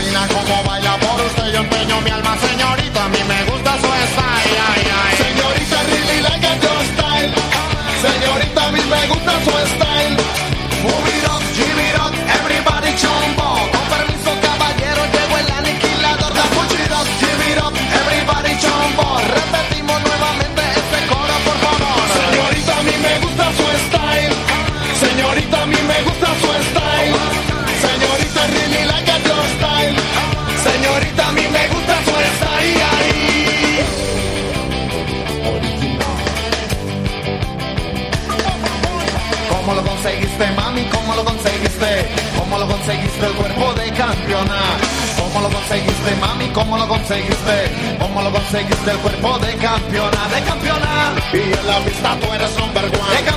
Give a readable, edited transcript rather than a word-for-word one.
reina, como baila por usted, yo empeño mi alma, señorita, a mí me gusta su style, ay, ay. Señorita, really like your style. Señorita, a mí me gusta su style. Move it up, give it up, everybody chombo. Con permiso, caballero, llegó el aniquilador. Push it up, give it up, everybody chombo. Repetimos nuevamente este coro, por favor. Señorita, a mí me gusta su style. Señorita, a mí me gusta su style. Señorita, really like your style. Señorita, a mí me gusta su style. ¿Cómo lo conseguiste, mami? ¿Cómo lo conseguiste? ¿Cómo lo conseguiste el cuerpo de campeona? ¿Cómo lo conseguiste, mami? ¿Cómo lo conseguiste? ¿Cómo lo conseguiste el cuerpo de campeona? De campeona. Y en la pista tú eres number one.